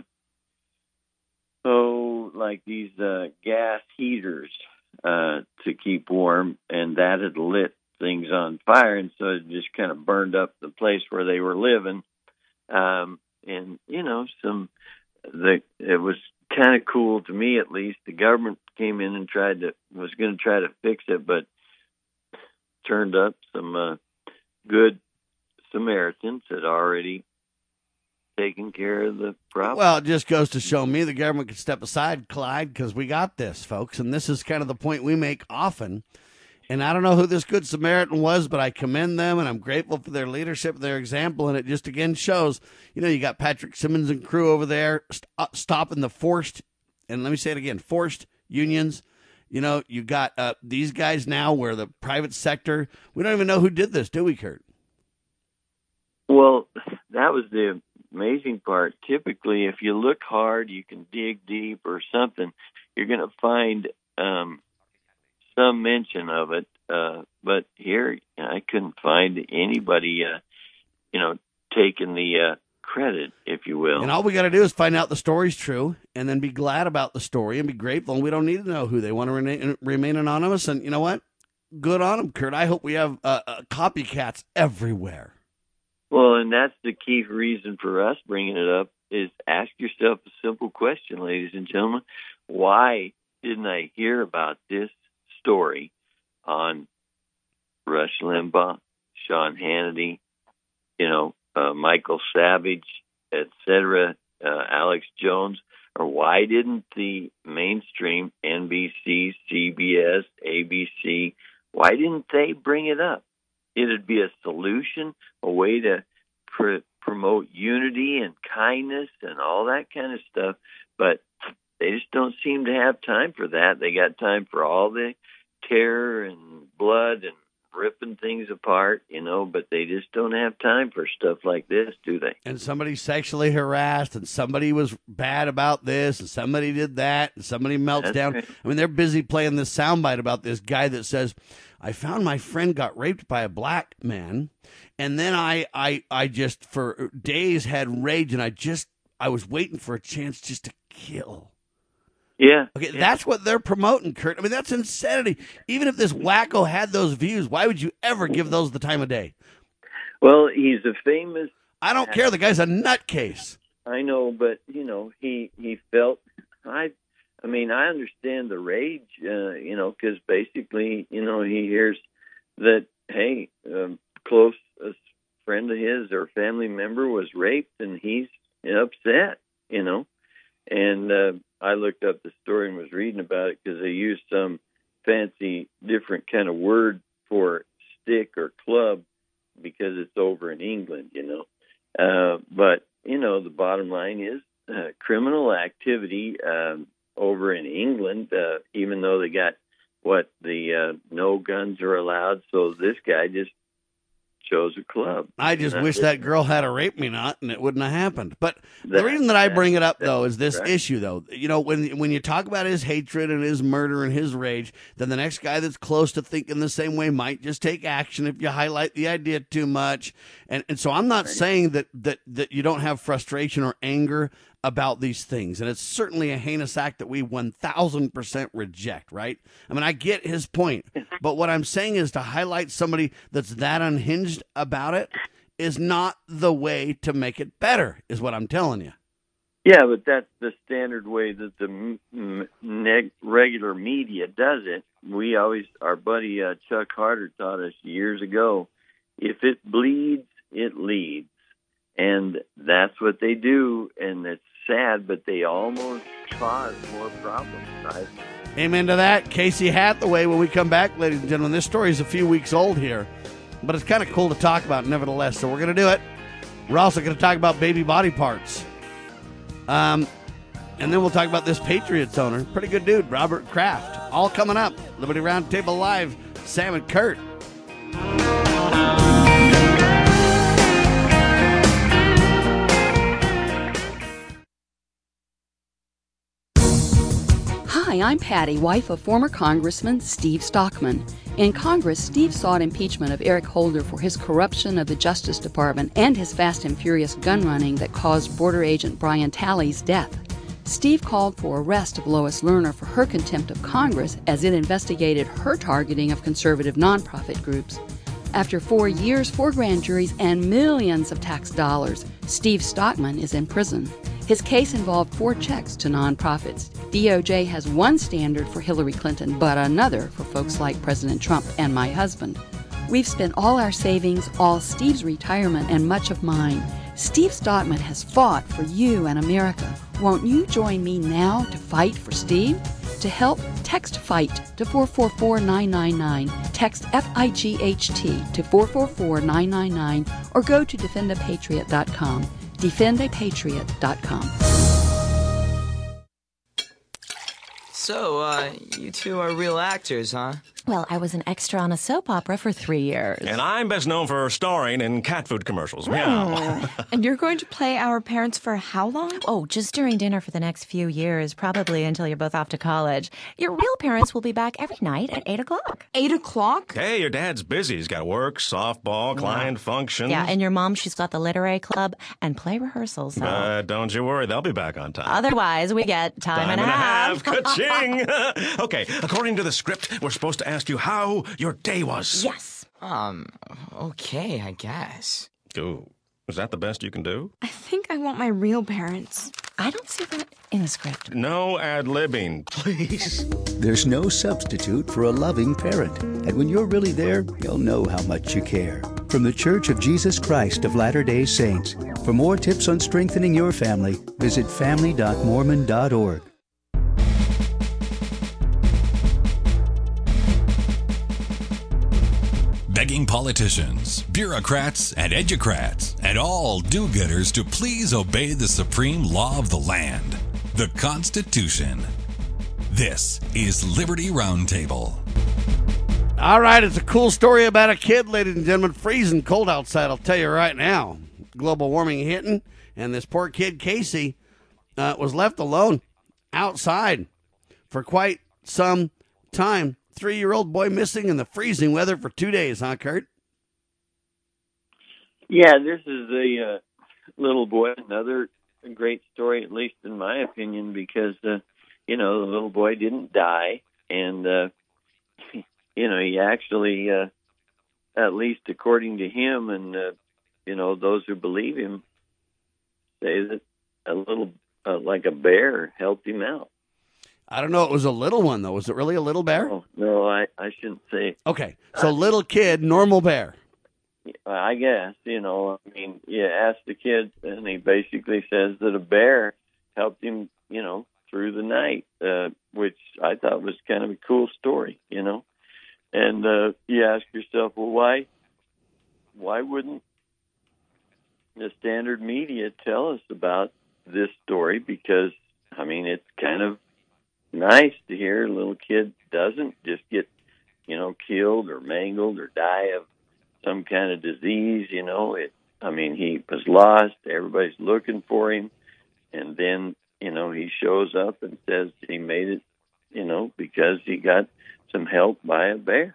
oh, like these uh, gas heaters. Uh, to keep warm, and that had lit things on fire, and so it just kind of burned up the place where they were living. Um, and you know, some the it was kind of cool to me, at least. The government came in and tried to was going to try to fix it, but turned up some uh, good Samaritans had already taking care of the problem. Well, it just goes to show me the government could step aside, Clyde, because we got this, folks. And this is kind of the point we make often, And I don't know who this Good Samaritan was, but I commend them, and I'm grateful for their leadership, their example, and it just again shows, you know, you got Patrick Simmons and crew over there st- stopping the forced, and let me say it again, forced unions. You know, you got uh, these guys now where the private sector, we don't even know who did this, do we, Kurt? Well, that was the amazing part. Typically, if you look hard, you can dig deep or something, you're going to find um, some mention of it. Uh, but here, I couldn't find anybody, uh, you know, taking the uh, credit, if you will. And all we got to do is find out the story's true and then be glad about the story and be grateful. And we don't need to know who they want to remain, remain anonymous. And you know what? Good on them, Kurt. I hope we have uh, uh, copycats everywhere. Well, and that's the key reason for us bringing it up is ask yourself a simple question, ladies and gentlemen. Why didn't I hear about this story on Rush Limbaugh, Sean Hannity, you know, uh, Michael Savage, et cetera, uh, Alex Jones? Or why didn't the mainstream N B C, C B S, A B C, why didn't they bring it up? It'd be a solution, a way to pr- promote unity and kindness and all that kind of stuff. But they just don't seem to have time for that. They got time for all the terror and blood and ripping things apart, you know, but they just don't have time for stuff like this, do they? And somebody sexually harassed, and somebody was bad about this, and somebody did that, and somebody melts That's down. right. I mean, they're busy playing this soundbite about this guy that says, I found my friend got raped by a black man, and then I, I, I just, for days had rage, and I just, I was waiting for a chance just to kill. Yeah. Okay, yeah. that's what they're promoting, Kurt. I mean, that's insanity. Even if this wacko had those views, why would you ever give those the time of day? Well, he's a famous... I don't care. The guy's a nutcase. I know, but, you know, he, he felt... I I mean, I understand the rage, uh, you know, because basically, you know, he hears that, hey, um, close a friend of his or family member was raped, and he's upset, you know. And uh, I looked up the story and was reading about it because they used some fancy different kind of word for stick or club because it's over in England, you know. Uh, but, you know, the bottom line is uh, criminal activity um, over in England, uh, even though they got, what, the uh, no guns are allowed. So this guy just chose a club. I just And wish I- that girl had a rape me not, and it wouldn't have happened. But the That- reason that I that- bring it up, that- though, is this right. issue, though. You know, when when you talk about his hatred and his murder and his rage, then the next guy that's close to thinking the same way might just take action if you highlight the idea too much. And and so I'm not saying that, that, that you don't have frustration or anger about these things. And it's certainly a heinous act that we one thousand percent reject, right? I mean, I get his point. But what I'm saying is to highlight somebody that's that unhinged about it is not the way to make it better, is what I'm telling you. Yeah, but that's the standard way that the m- m- neg- regular media does it. We always, our buddy uh, Chuck Harder taught us years ago, if it bleeds, it leads. And that's what they do, and it's sad, but they almost cause more problems, right? Amen to that. Casey Hathaway, when we come back, ladies and gentlemen, this story is a few weeks old here, but it's kind of cool to talk about nevertheless, so we're going to do it. We're also going to talk about baby body parts. Um, and then we'll talk about this Patriots owner. Pretty good dude, Robert Kraft. All coming up. Liberty Roundtable Live, Sam and Kurt. Hi, I'm Patty, wife of former Congressman Steve Stockman. In Congress, Steve sought impeachment of Eric Holder for his corruption of the Justice Department and his fast and furious gun running that caused border agent Brian Talley's death. Steve called for arrest of Lois Lerner for her contempt of Congress as it investigated her targeting of conservative nonprofit groups. After four years, four grand juries, and millions of tax dollars, Steve Stockman is in prison. His case involved four checks to nonprofits. D O J has one standard for Hillary Clinton, but another for folks like President Trump and my husband. We've spent all our savings, all Steve's retirement, and much of mine. Steve Stockman has fought for you and America. Won't you join me now to fight for Steve? To help, text FIGHT to four four four nine nine nine. Text F I G H T to four four four nine nine nine or go to defend a patriot dot com. defend a patriot dot com. So, uh, you two are real actors, huh? Well, I was an extra on a soap opera for three years. And I'm best known for starring in cat food commercials. Meow. And you're going to play our parents for how long? Oh, just during dinner for the next few years, probably until you're both off to college. Your real parents will be back every night at eight o'clock. eight o'clock? Hey, your dad's busy. He's got work, softball, client functions. Yeah, and your mom, she's got the literary club and play rehearsals. So. Uh, don't you worry. They'll be back on time. Otherwise, we get time, Time and, and a half. Ka-ching! Okay, according to the script, we're supposed to ask you how your day was. Yes. Um, okay, I guess. Ooh, is that the best you can do? I think I want my real parents. I don't see that in the script. No ad-libbing, please. There's no substitute for a loving parent. And when you're really there, you'll know how much you care. From the Church of Jesus Christ of Latter-day Saints. For more tips on strengthening your family, visit family dot mormon dot org. Begging politicians, bureaucrats, and educrats, and all do-gooders to please obey the supreme law of the land, the Constitution. This is Liberty Roundtable. All right, it's a cool story about a kid, ladies and gentlemen. Freezing cold outside, I'll tell you right now. Global warming hitting, and this poor kid, Casey, uh, was left alone outside for quite some time. Three-year-old boy missing in the freezing weather for two days, huh, Kurt? Yeah, this is a uh, little boy, another great story, at least in my opinion, because, uh, you know, the little boy didn't die, and, uh, you know, he actually, uh, at least according to him and, uh, you know, those who believe him, say that a little, uh, like a bear helped him out. I don't know. It was a little one, though. Was it really a little bear? Oh, no, I, I shouldn't say. Okay. So little kid, normal bear. I guess, you know, I mean, you ask the kid, and he basically says that a bear helped him, you know, through the night, uh, which I thought was kind of a cool story, you know. And uh, you ask yourself, well, why, why wouldn't the standard media tell us about this story? Because, I mean, it's kind of nice to hear a little kid doesn't just get, you know, killed or mangled or die of some kind of disease, you know. It, I mean, he was lost. Everybody's looking for him. And then, you know, he shows up and says he made it, you know, because he got some help by a bear.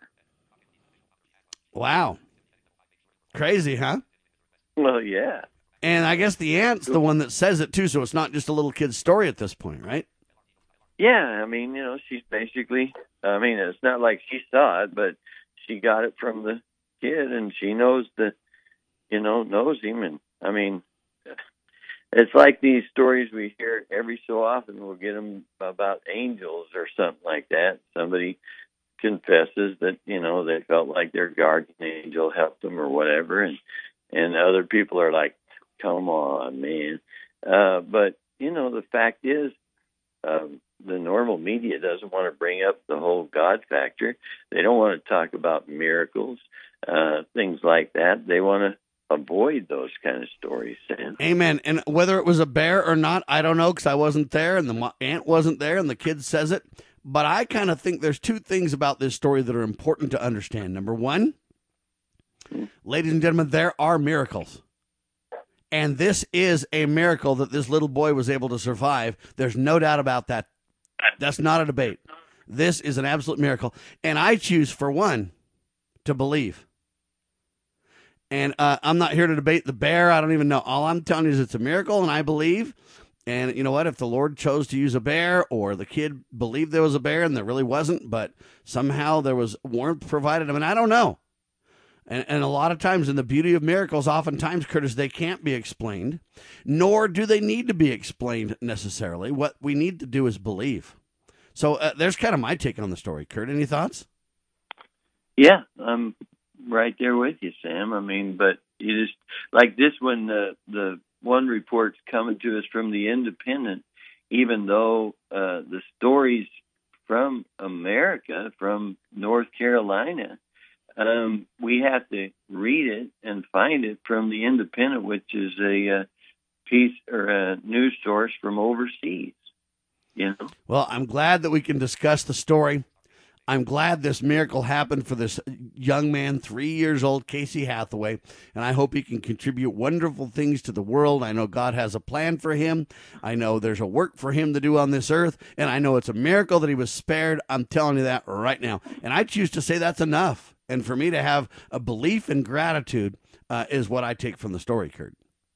Wow. Crazy, huh? Well, yeah. And I guess the aunt's the one that says it, too, so it's not just a little kid's story at this point, right? Yeah, I mean, you know, she's basically, I mean, it's not like she saw it, but she got it from the kid, and she knows that, you know, knows him. And, I mean, it's like these stories we hear every so often. We'll get them about angels or something like that. Somebody confesses that, you know, they felt like their guardian angel helped them or whatever, and, and other people are like, come on, man. Uh, but, you know, the fact is, um, the normal media doesn't want to bring up the whole God factor. They don't want to talk about miracles, uh, things like that. They want to avoid those kind of stories, Sam. Amen. And whether it was a bear or not, I don't know, because I wasn't there, and the aunt wasn't there, and the kid says it. But I kind of think there's two things about this story that are important to understand. Number one, mm-hmm. ladies and gentlemen, there are miracles. And this is a miracle that this little boy was able to survive. There's no doubt about that. That's not a debate. This is an absolute miracle. And I choose, for one, to believe. And uh, I'm not here to debate the bear. I don't even know. All I'm telling you is it's a miracle, and I believe. And you know what? If the Lord chose to use a bear, or the kid believed there was a bear and there really wasn't, but somehow there was warmth provided, I mean, I don't know. And, and a lot of times, in the beauty of miracles, oftentimes, Curtis, they can't be explained, nor do they need to be explained necessarily. What we need to do is believe. So uh, there's kind of my take on the story. Kurt, any thoughts? Yeah, I'm right there with you, Sam. I mean, but you just, like this one, the, the one report's coming to us from the Independent, even though uh, the stories from America, from North Carolina, um, we have to read it and find it from the Independent, which is a uh, piece or a news source from overseas. You know. Well, I'm glad that we can discuss the story. I'm glad this miracle happened for this young man, three years old, Casey Hathaway, and I hope he can contribute wonderful things to the world. I know God has a plan for him. I know there's a work for him to do on this earth, and I know it's a miracle that he was spared. I'm telling you that right now. And I choose to say that's enough. And for me to have a belief and gratitude uh, is what I take from the story, Kurt.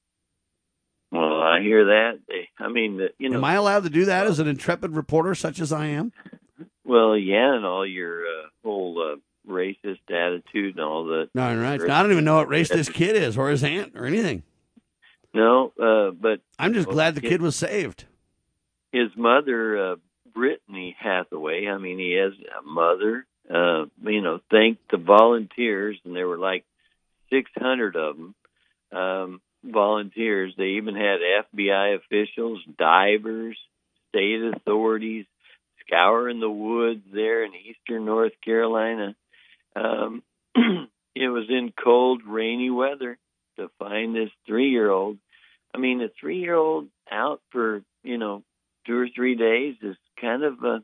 Well, I hear that. I mean, you know. Am I allowed to do that as an intrepid reporter such as I am? Well, yeah, and all your uh, whole uh, racist attitude and all that. No, right. I don't even know what race this kid is or his aunt or anything. No, uh, but I'm just well, glad the his, kid was saved. His mother, uh, Brittany Hathaway, I mean, he has a mother, uh, you know, thanked the volunteers, and there were like six hundred of them, um, volunteers. They even had F B I officials, divers, state authorities, scouring the woods there in eastern North Carolina. Um, it was in cold, rainy weather to find this three-year-old. I mean, a three-year-old out for, you know, two or three days is kind of a,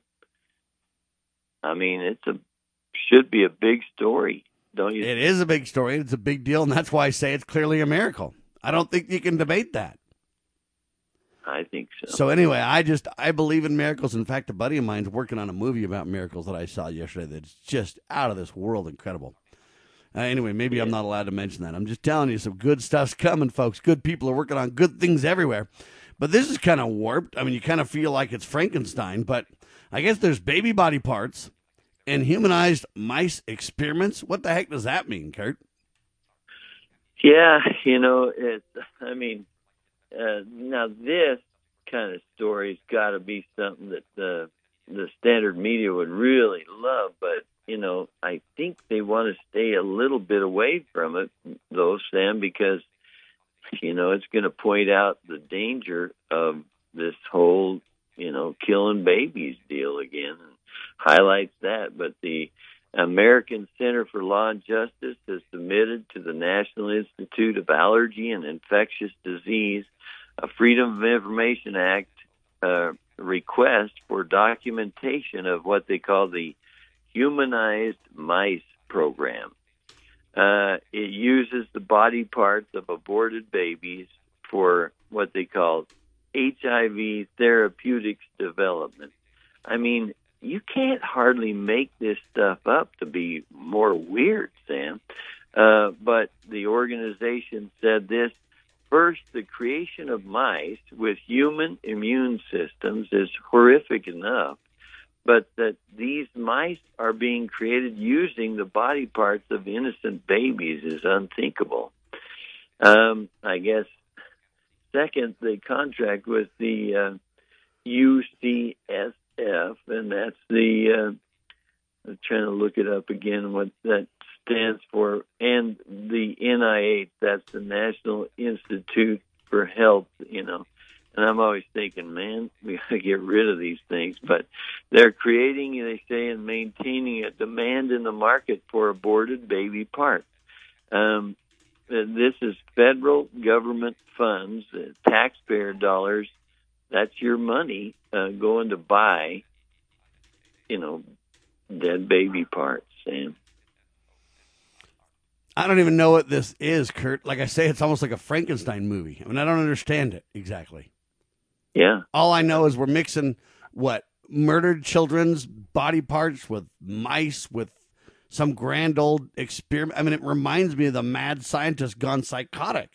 I mean, it's a, should be a big story, don't you? It is a big story. It's a big deal, and that's why I say it's clearly a miracle. I don't think you can debate that. I think so. So anyway, I just, I believe in miracles. In fact, a buddy of mine's working on a movie about miracles that I saw yesterday that's just out of this world incredible. Uh, anyway, maybe I'm not allowed to mention that. I'm just telling you some good stuff's coming, folks. Good people are working on good things everywhere. But this is kind of warped. I mean, you kind of feel like it's Frankenstein, but I guess there's baby body parts and humanized mice experiments. What the heck does that mean, Kurt? Yeah, you know, it, I mean, Uh, now, this kind of story's got to be something that the the standard media would really love, but, you know, I think they want to stay a little bit away from it, though, Sam, because, you know, it's going to point out the danger of this whole, you know, killing babies deal again, and highlights that. But the American Center for Law and Justice has submitted to the National Institute of Allergy and Infectious Disease a Freedom of Information Act uh, request for documentation of what they call the Humanized Mice Program. Uh, it uses the body parts of aborted babies for what they call H I V therapeutics development. I mean, you can't hardly make this stuff up to be more weird, Sam. Uh, but the organization said this: first, the creation of mice with human immune systems is horrific enough, but that these mice are being created using the body parts of innocent babies is unthinkable. Um, I guess, second, they contract with the uh, U C S F, and that's the, uh, I'm trying to look it up again, what that stands for, and the N I H, that's the National Institute for Health, you know. And I'm always thinking, man, we got to get rid of these things. But they're creating, they say, and maintaining a demand in the market for aborted baby parts. Um, this is federal government funds, uh, taxpayer dollars. That's your money uh, going to buy, you know, dead baby parts, Sam. I don't even know what this is, Kurt. Like I say, it's almost like a Frankenstein movie. I mean, I don't understand it exactly. Yeah. All I know is we're mixing, what, murdered children's body parts with mice, with some grand old experiment. I mean, it reminds me of the mad scientist gone psychotic.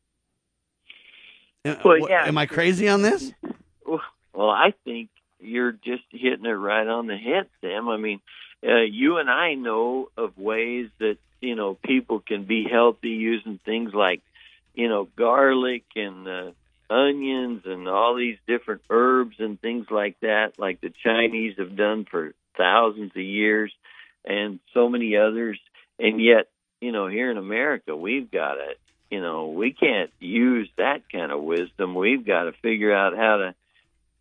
Well, yeah. Am I crazy on this? Well, I think you're just hitting it right on the head, Sam. I mean, uh, you and I know of ways that, you know, people can be healthy using things like, you know, garlic and uh, onions and all these different herbs and things like that, like the Chinese have done for thousands of years, and so many others. And yet, you know, here in America, we've got to, you know, we can't use that kind of wisdom. We've got to figure out how to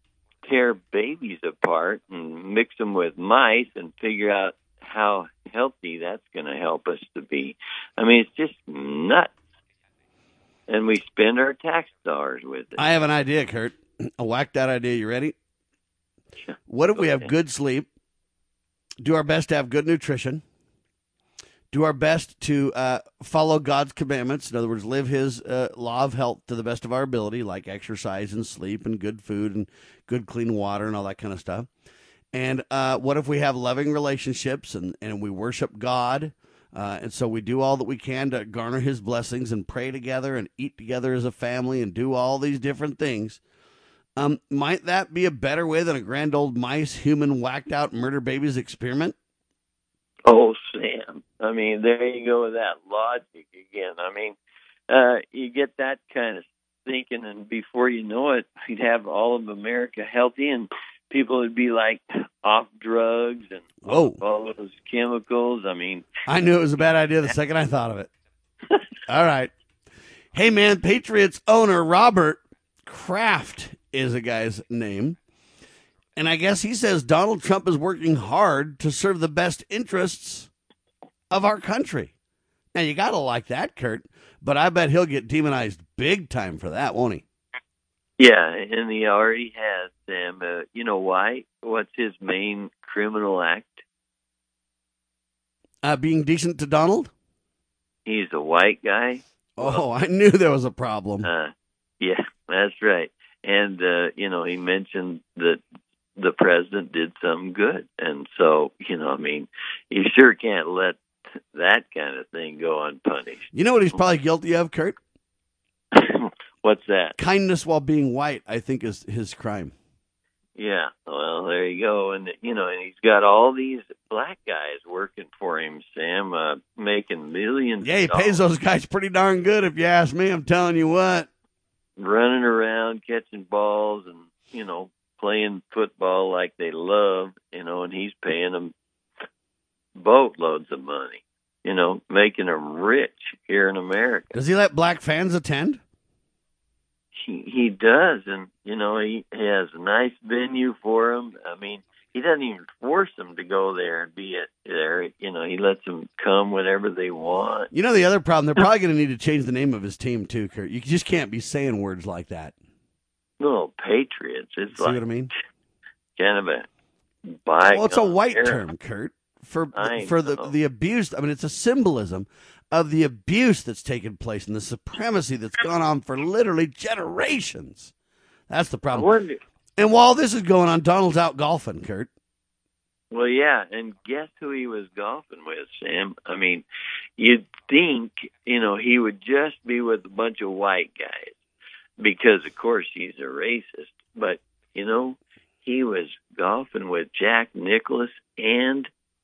tear babies apart and mix them with mice and figure out how healthy that's going to help us to be. I mean, it's just nuts. And we spend our tax dollars with it. I have an idea, Kurt. I'll whack that idea. You ready? What if we have good sleep, do our best to have good nutrition, do our best to uh, follow God's commandments, in other words, live his uh, law of health to the best of our ability, like exercise and sleep and good food and good clean water and all that kind of stuff. And uh, what if we have loving relationships and, and we worship God, uh, and so we do all that we can to garner his blessings and pray together and eat together as a family and do all these different things. Um, might that be a better way than a grand old mice, human, whacked out murder babies experiment? Oh, Sam. I mean, there you go with that logic again. I mean, uh, you get that kind of thinking, and before you know it, you'd have all of America healthy, and people would be like off drugs and Whoa. all those chemicals. I mean, I knew it was a bad idea the second I thought of it. All right. Hey, man, Patriots owner Robert Kraft is a guy's name. And I guess he says Donald Trump is working hard to serve the best interests of our country. Now, you got to like that, Kurt, but I bet he'll get demonized big time for that, won't he? Yeah, and he already has, Sam. Uh, you know why? What's his main criminal act? Uh, being decent to Donald? He's a white guy. Oh, I knew there was a problem. Uh, yeah, that's right. And, uh, you know, he mentioned that the president did something good. And so, you know, I mean, you sure can't let that kind of thing go unpunished. You know what he's probably guilty of, Kurt? What's that? Kindness while being white, I think, is his crime. Yeah, well, there you go. And, you know, and he's got all these black guys working for him, Sam, uh, making millions Yeah, he of dollars. pays those guys pretty darn good, if you ask me. I'm telling you what. Running around, catching balls, and, you know, playing football like they love, you know, and he's paying them boatloads of money, you know, making them rich here in America. Does he let black fans attend? He, he does, and, you know, he, he has a nice venue for them. I mean, he doesn't even force them to go there and be it there. You know, he lets them come whenever they want. You know the other problem? They're probably going to need to change the name of his team, too, Kurt. You just can't be saying words like that. Little Patriots. It's See like what I mean? kind of a bygone Well, it's a white era. term, Kurt, for I for the, know. the abuse. I mean, it's a symbolism of the abuse that's taken place and the supremacy that's gone on for literally generations. That's the problem. wonder- And while this is going on, Donald's out golfing, Kurt. Well, yeah, and guess who he was golfing with, Sam? I mean, you'd think, you know, he would just be with a bunch of white guys because, of course, he's a racist. But, you know, he was golfing with Jack Nicklaus and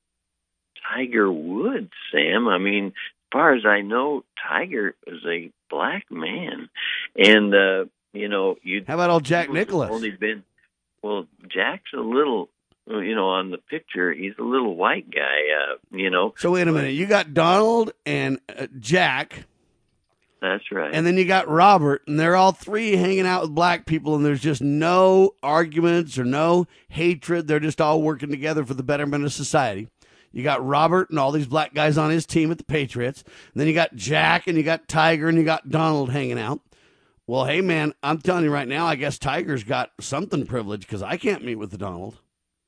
Tiger Woods, Sam. I mean, as far as I know, Tiger is a black man. And, uh, you know, you How about old Jack Nicklaus? Only been, well, Jack's a little, you know, on the picture, he's a little white guy, uh, you know. So wait a minute. You got Donald and uh, Jack, That's right. and then you got Robert, and they're all three hanging out with black people, and there's just no arguments or no hatred. They're just all working together for the betterment of society. You got Robert and all these black guys on his team at the Patriots. And then you got Jack, and you got Tiger, and you got Donald hanging out. Well, hey, man, I'm telling you right now, I guess Tiger's got something privileged because I can't meet with the Donald.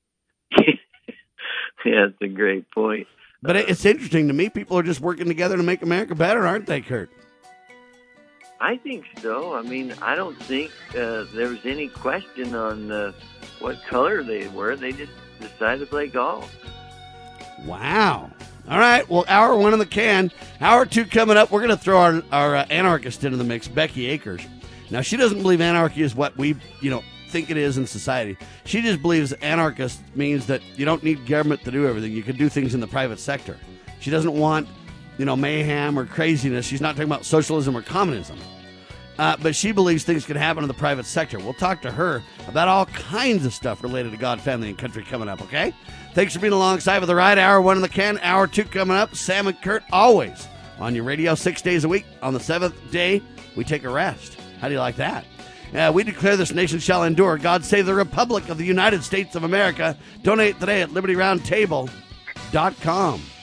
Yeah, that's a great point. But it- it's interesting to me. People are just working together to make America better, aren't they, Kurt? I think so. I mean, I don't think uh, there was any question on uh, what color they were. They just decided to play golf. Wow. All right. Well, hour one in the can. Hour two coming up. We're going to throw our, our uh, anarchist into the mix, Becky Akers. Now, she doesn't believe anarchy is what we, you know, think it is in society. She just believes anarchist means that you don't need government to do everything. You can do things in the private sector. She doesn't want, you know, mayhem or craziness. She's not talking about socialism or communism. Uh, but she believes things can happen in the private sector. We'll talk to her about all kinds of stuff related to God, family, and country coming up, okay? Thanks for being alongside with the ride. Hour one in the can, hour two coming up. Sam and Kurt always on your radio six days a week. On the seventh day, we take a rest. How do you like that? Uh, we declare this nation shall endure. God save the Republic of the United States of America. Donate today at liberty round table dot com.